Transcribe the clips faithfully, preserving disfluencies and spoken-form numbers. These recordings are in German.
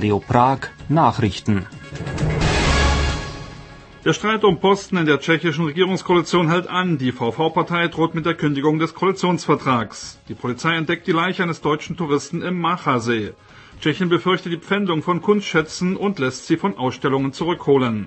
Radio Prag Nachrichten. Der Streit um Posten in der tschechischen Regierungskoalition hält an. Die VV-Partei droht mit der Kündigung des Koalitionsvertrags. Die Polizei entdeckt die Leiche eines deutschen Touristen im Mácha-See. Tschechien befürchtet die Pfändung von Kunstschätzen und lässt sie von Ausstellungen zurückholen.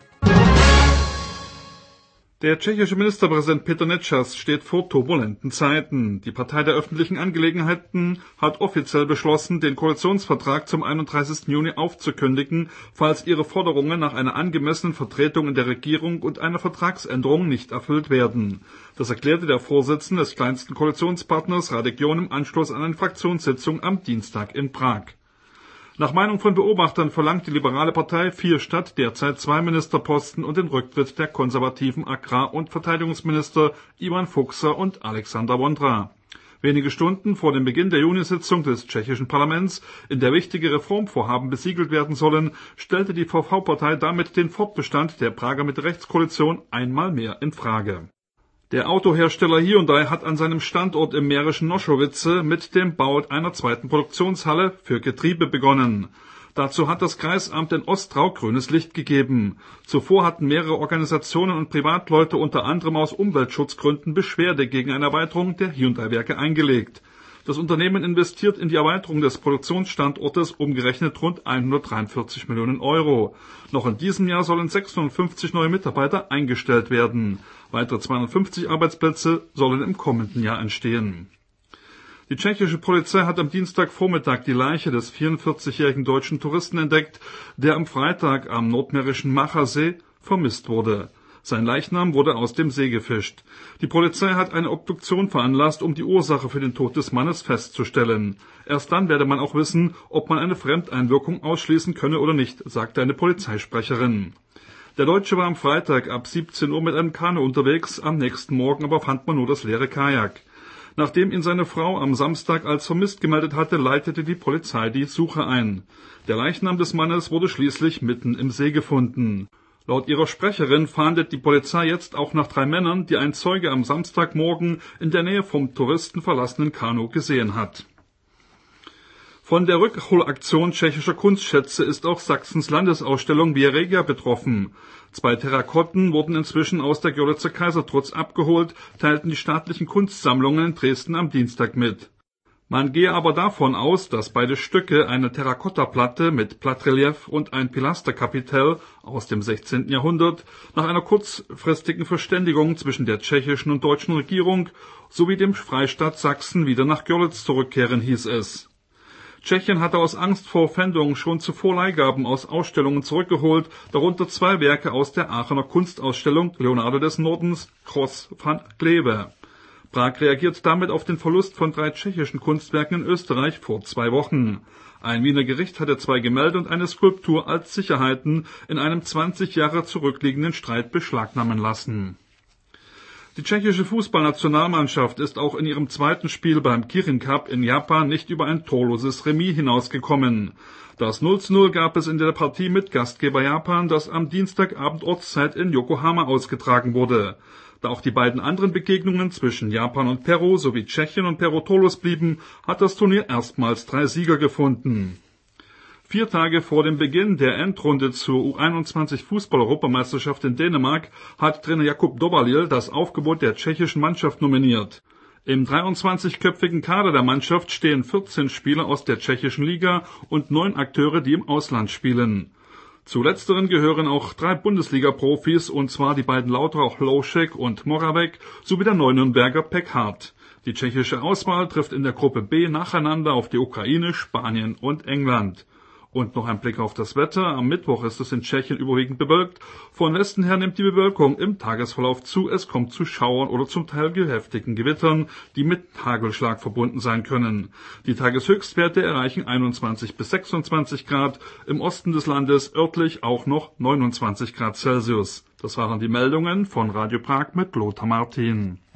Der tschechische Ministerpräsident Petr Nečas steht vor turbulenten Zeiten. Die Partei der öffentlichen Angelegenheiten hat offiziell beschlossen, den Koalitionsvertrag zum einunddreißigsten Juni aufzukündigen, falls ihre Forderungen nach einer angemessenen Vertretung in der Regierung und einer Vertragsänderung nicht erfüllt werden. Das erklärte der Vorsitzende des kleinsten Koalitionspartners Radek-Jon im Anschluss an eine Fraktionssitzung am Dienstag in Prag. Nach Meinung von Beobachtern verlangt die liberale Partei vier statt derzeit zwei Ministerposten und den Rücktritt der konservativen Agrar- und Verteidigungsminister Ivan Fuchser und Alexander Vondra. Wenige Stunden vor dem Beginn der Junisitzung des tschechischen Parlaments, in der wichtige Reformvorhaben besiegelt werden sollen, stellte die VV-Partei damit den Fortbestand der Prager Mitte-Rechts-Koalition einmal mehr in Frage. Der Autohersteller Hyundai hat an seinem Standort im mährischen Nošovice mit dem Bau einer zweiten Produktionshalle für Getriebe begonnen. Dazu hat das Kreisamt in Ostrau grünes Licht gegeben. Zuvor hatten mehrere Organisationen und Privatleute unter anderem aus Umweltschutzgründen Beschwerde gegen eine Erweiterung der Hyundai-Werke eingelegt. Das Unternehmen investiert in die Erweiterung des Produktionsstandortes umgerechnet rund hundertdreiundvierzig Millionen Euro. Noch in diesem Jahr sollen sechshundertfünfzig neue Mitarbeiter eingestellt werden. Weitere zweihundertfünfzig Arbeitsplätze sollen im kommenden Jahr entstehen. Die tschechische Polizei hat am Dienstagvormittag die Leiche des vierundvierzigjährigen deutschen Touristen entdeckt, der am Freitag am nordmährischen Mácha-See vermisst wurde. Sein Leichnam wurde aus dem See gefischt. Die Polizei hat eine Obduktion veranlasst, um die Ursache für den Tod des Mannes festzustellen. Erst dann werde man auch wissen, ob man eine Fremdeinwirkung ausschließen könne oder nicht, sagte eine Polizeisprecherin. Der Deutsche war am Freitag ab siebzehn Uhr mit einem Kanu unterwegs, am nächsten Morgen aber fand man nur das leere Kajak. Nachdem ihn seine Frau am Samstag als vermisst gemeldet hatte, leitete die Polizei die Suche ein. Der Leichnam des Mannes wurde schließlich mitten im See gefunden. Laut ihrer Sprecherin fahndet die Polizei jetzt auch nach drei Männern, die ein Zeuge am Samstagmorgen in der Nähe vom Touristen verlassenen Kanu gesehen hat. Von der Rückholaktion tschechischer Kunstschätze ist auch Sachsens Landesausstellung Via Regia betroffen. Zwei Terrakotten wurden inzwischen aus der Görlitzer Kaisertrutz abgeholt, teilten die staatlichen Kunstsammlungen in Dresden am Dienstag mit. Man gehe aber davon aus, dass beide Stücke, eine Terrakottaplatte mit Plattrelief und ein Pilasterkapitel aus dem sechzehnten Jahrhundert, nach einer kurzfristigen Verständigung zwischen der tschechischen und deutschen Regierung sowie dem Freistaat Sachsen wieder nach Görlitz zurückkehren, hieß es. Tschechien hatte aus Angst vor Pfändung schon zuvor Leihgaben aus Ausstellungen zurückgeholt, darunter zwei Werke aus der Aachener Kunstausstellung Leonardo des Nordens, Cross van Kleve. Prag reagiert damit auf den Verlust von drei tschechischen Kunstwerken in Österreich vor zwei Wochen. Ein Wiener Gericht hatte zwei Gemälde und eine Skulptur als Sicherheiten in einem zwanzig Jahre zurückliegenden Streit beschlagnahmen lassen. Die tschechische Fußballnationalmannschaft ist auch in ihrem zweiten Spiel beim Kirin Cup in Japan nicht über ein torloses Remis hinausgekommen. Das null zu null gab es in der Partie mit Gastgeber Japan, das am Dienstagabend Ortszeit in Yokohama ausgetragen wurde. Da auch die beiden anderen Begegnungen zwischen Japan und Peru sowie Tschechien und Peru torlos blieben, hat das Turnier erstmals drei Sieger gefunden. Vier Tage vor dem Beginn der Endrunde zur U einundzwanzig Fußball-Europameisterschaft in Dänemark hat Trainer Jakub Dobalil das Aufgebot der tschechischen Mannschaft nominiert. Im dreiundzwanzigköpfigen Kader der Mannschaft stehen vierzehn Spieler aus der tschechischen Liga und neun Akteure, die im Ausland spielen. Zu letzteren gehören auch drei Bundesliga-Profis, und zwar die beiden Lauterer Hlošek und Moravec sowie der Neunürnberger Pekhart. Die tschechische Auswahl trifft in der Gruppe B nacheinander auf die Ukraine, Spanien und England. Und noch ein Blick auf das Wetter. Am Mittwoch ist es in Tschechien überwiegend bewölkt. Von Westen her nimmt die Bewölkung im Tagesverlauf zu. Es kommt zu Schauern oder zum Teil heftigen Gewittern, die mit Hagelschlag verbunden sein können. Die Tageshöchstwerte erreichen einundzwanzig bis sechsundzwanzig Grad. Im Osten des Landes örtlich auch noch neunundzwanzig Grad Celsius. Das waren die Meldungen von Radio Prag mit Lothar Martin.